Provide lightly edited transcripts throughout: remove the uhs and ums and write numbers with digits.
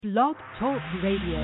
Blog Talk Radio.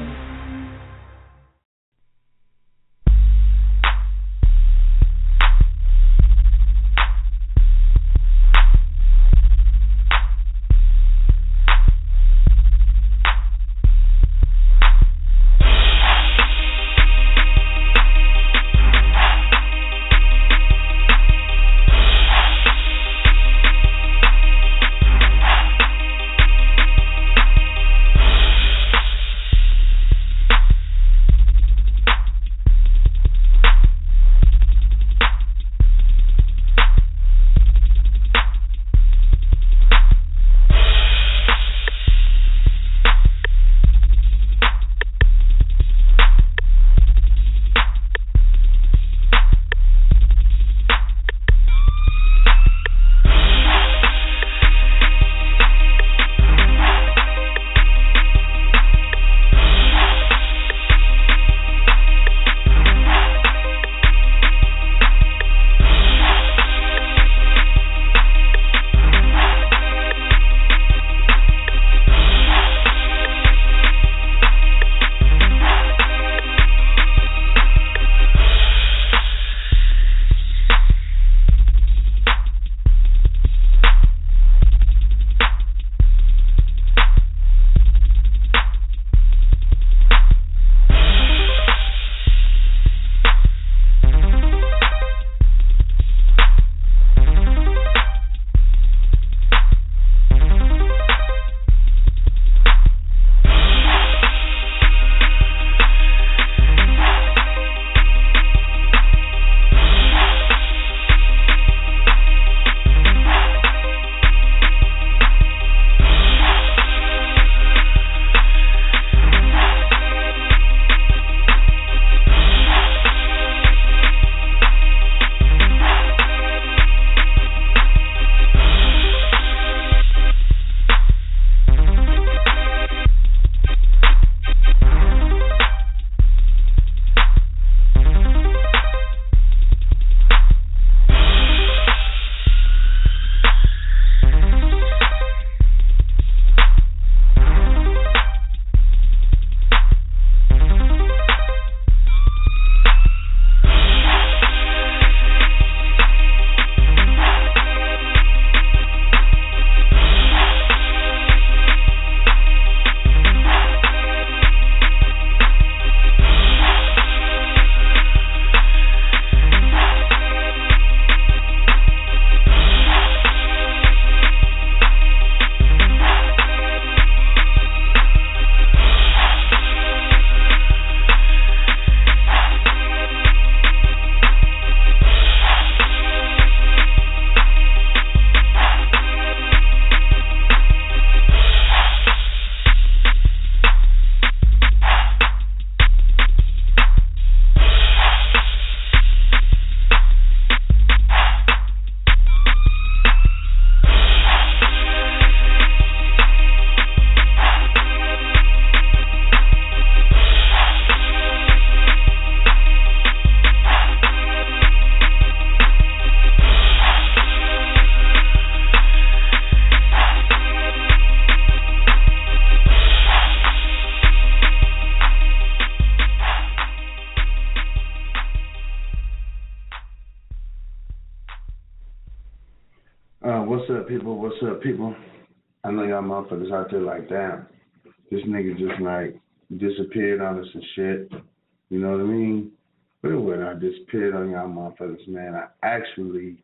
What's up, people? What's up, people? I know y'all motherfuckers out there like, damn, this nigga just like disappeared on us and shit. You know what I mean? But it wasn't. I disappeared on y'all motherfuckers, man. I actually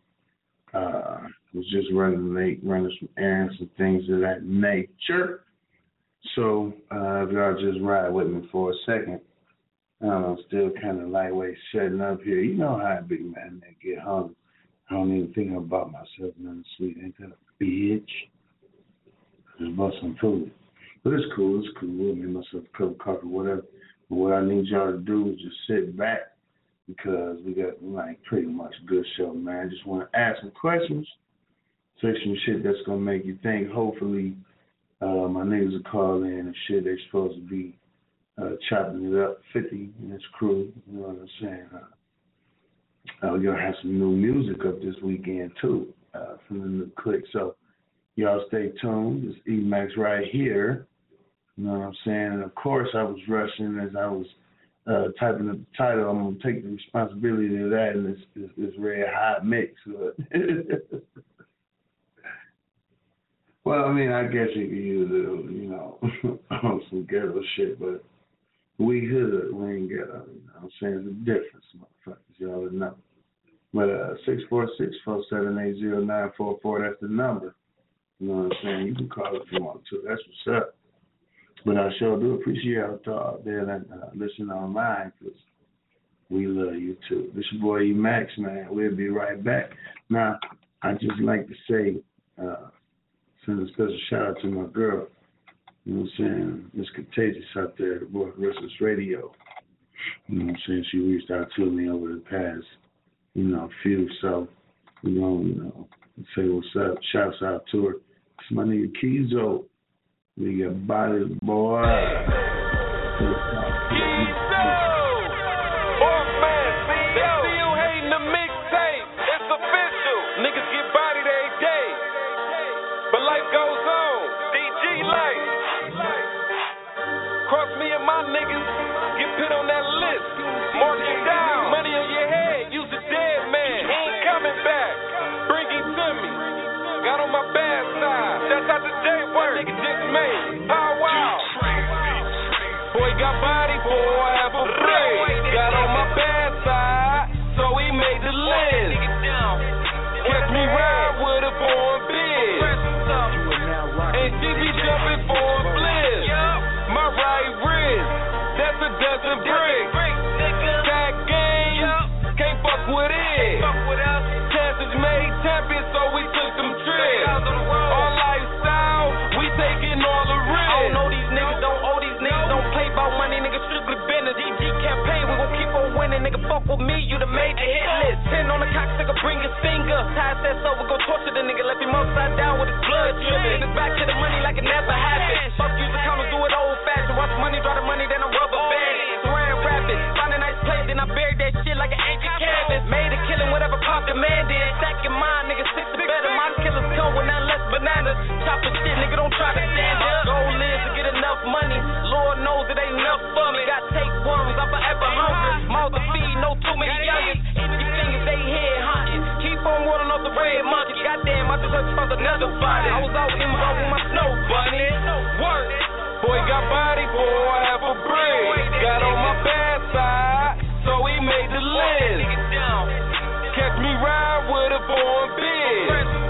was just running late, running some errands and things of that nature. So if y'all just ride with me for a second, I'm still kind of lightweight setting up here. You know how it be, man. They get hungry. I don't even think about myself, nothing sweet. Ain't that a bitch? Just bought some food. But it's cool. It's cool. We'll make myself a cup of coffee, whatever. But what I need y'all to do is just sit back because we got like pretty much a good show, man. Just want to ask some questions, say some shit that's going to make you think. Hopefully my niggas will call in and shit. They're supposed to be chopping it up, 50 and his crew. You know what I'm saying? We're going to have some new music up this weekend, too, from the new click. So y'all stay tuned. It's E-Max right here You know what I'm saying? And of course I was rushing as I was typing up the title. I'm going to take the responsibility of that in this red hot mix. Well, I mean, I guess you could use it, you know, on some ghetto shit, but we hood, we ain't ghetto, you know what I'm saying? It's a difference, motherfuckers, y'all know. But 646-478-0944, that's the number. You know what I'm saying? You can call if you want to. That's what's up. But I sure do appreciate y'all out there that listen online, because we love you too. This your boy E Max, man. We'll be right back. Now, I just like to say, send a special shout out to my girl. You know what I'm saying? It's Contagious out there, the boy Restless Radio. You know what I'm saying? She reached out to me over the past, few. So, say what's up. Shouts out to her. It's my nigga Kizo. We got bodies, boy. Fuck with me, you the major hit list. 10 on the cocksucker, bring your finger. Tie that over, go torture the nigga, left him upside down with his blood dripping. It's back to the money like it never happened. Fuck use the counters, do it old fashioned. Watch money, draw the money, then a rubber band. Saran wrap it, find a nice place, then I buried that shit like an ancient canvas. Made a killing, whatever pop demanded. Stack your mind, nigga, 6 or better. My killers come with nothing less bananas. Chopping shit, nigga, don't try to stand up. Goal is to get enough money. Lord knows it ain't enough for me. Got tapeworms, I'm forever hungry. Mouth to feed, no too many youngins. Itchy fingers, they head hunting. Keep on rolling off the red monkey. Goddamn, I just heard you found another body. I was out in road with my snow bunny. Work. Boy got body, boy, half a brick. Got on my bad side, so he made the list. Catch me ride with her for a bid.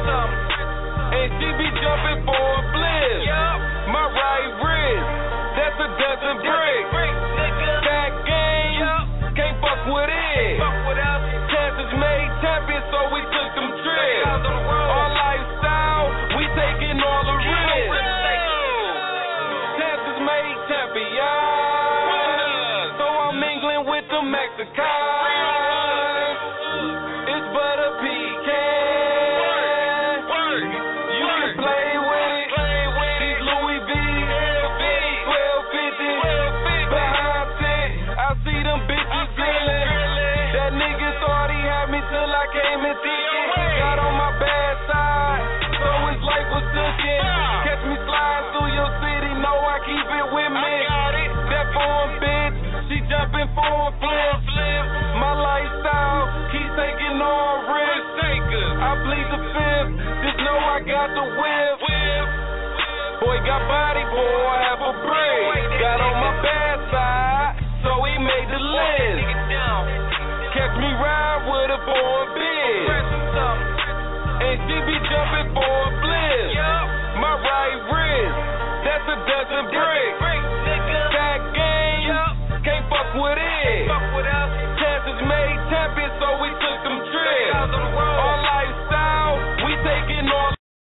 And she be jumping for a bliss. My right wrist, that's a dozen bricks. That game, can't fuck with it. Chances made champions, so we took them trips. Our lifestyle, we taking all the risks. Chances made champions, so I'm mingling with the Mexicans. It's but a pecan. You can play with it. These Louis V, 1250, behind 10. I see them bitches grilling. That nigga thought he had me till I came and thinking. Got on my bad side, so his life was cooking. Catch me sliding through your city, know I keep it with me. That foreign bitch, she jumping for a flip. My lifestyle keeps taking all risks. I plead the fifth, just know I got the whip. Boy got body, boy, half a brick. Got on my bad side, so he made the list. Catch me ride with her for a bid. And she be jumping for a bliss. My right wrist, that's a dozen bricks. That game, can't fuck with it. Chances made champions, so we took them trips. Our lifestyle, we taking all.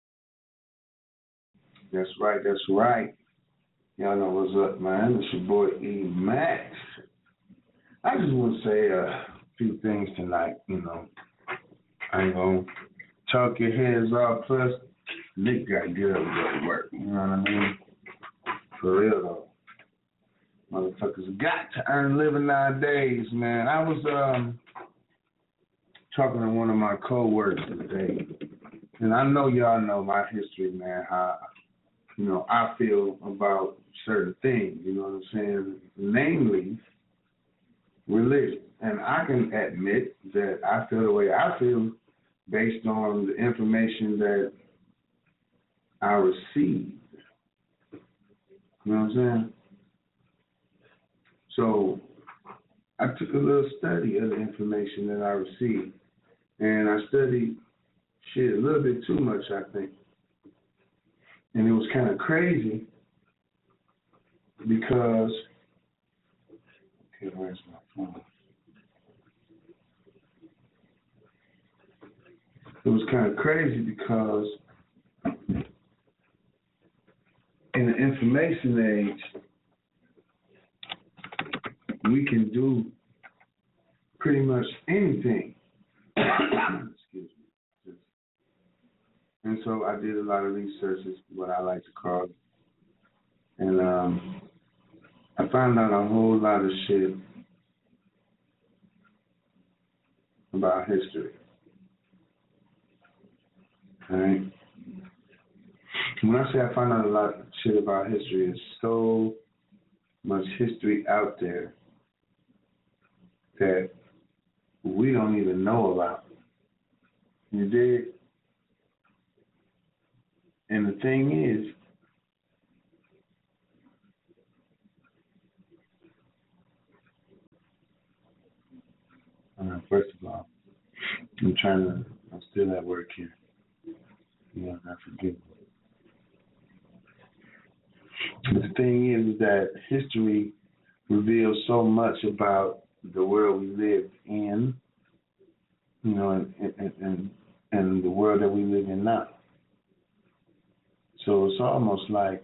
That's right, that's right. Y'all know what's up, man. It's your boy E Max. I just want to say a few things tonight, I ain't gonna talk your heads off. Plus, Nick got to get up and go to work. You know what I mean? For real though. Motherfuckers got to earn a living nowadays, man. I was talking to one of my co-workers today, and I know y'all know my history, man, how I feel about certain things, you know what I'm saying? Namely, religion. And I can admit that I feel the way I feel based on the information that I received. You know what I'm saying? So I took a little study of the information that I received. And I studied shit a little bit too much, I think. And it was kind of crazy because, okay, where's my phone? It was kind of crazy because in the information age, we can do pretty much anything. Excuse me. And so I did a lot of research, is what I like to call it. And I found out a whole lot of shit about history. All right? When I say I found out a lot of shit about history, there's so much history out there that we don't even know about. You dig? And the thing is, first of all, I'm still at work here. I forgive me. But the thing is that history reveals so much about the world we live in, and the world that we live in now. So it's almost like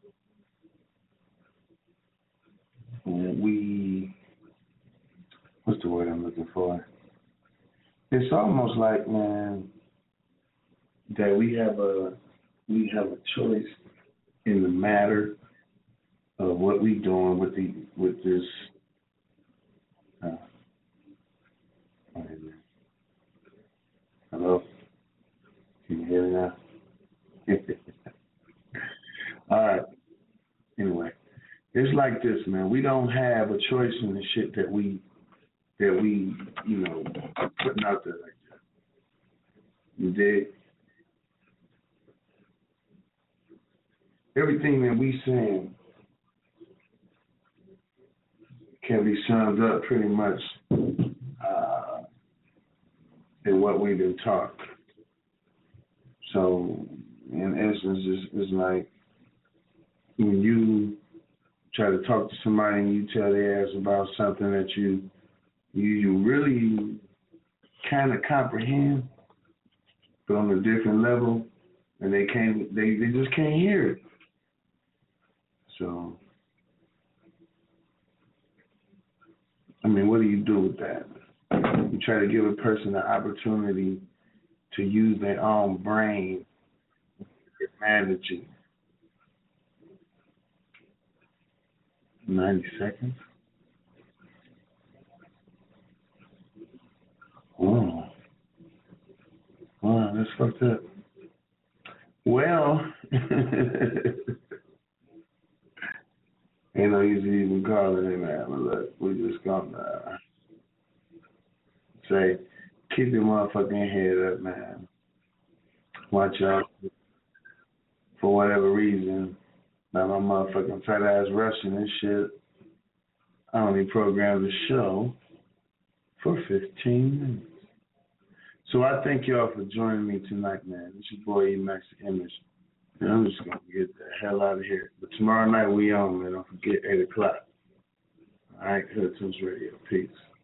what's the word I'm looking for? It's almost like, man, that we have a choice in the matter of what we doing with this. Hello? Can you hear me now? All right. Anyway, it's like this, man. We don't have a choice in the shit that we putting out there like that. You dig? Everything that we saying can be summed up pretty much in what we've been taught. So, in essence, it's like when you try to talk to somebody and you tell their ass about something that you really kind of comprehend, but on a different level, and they just can't hear it. So, I mean, what do you do with that? You try to give a person the opportunity to use their own brain, humanity. 90 seconds? Oh. Wow, that's fucked up. Well, ain't no use even calling it, man. But look, we're just gonna say, keep your motherfucking head up, man. Watch out. For whatever reason, by my motherfucking fat ass Russian and shit, I only programmed the show for 15 minutes. So I thank y'all for joining me tonight, man. It's your boy E-Max the Image. And I'm just going to get the hell out of here. But tomorrow night we on, man. Don't forget 8 o'clock. All right, Hood Tunes Radio. Peace.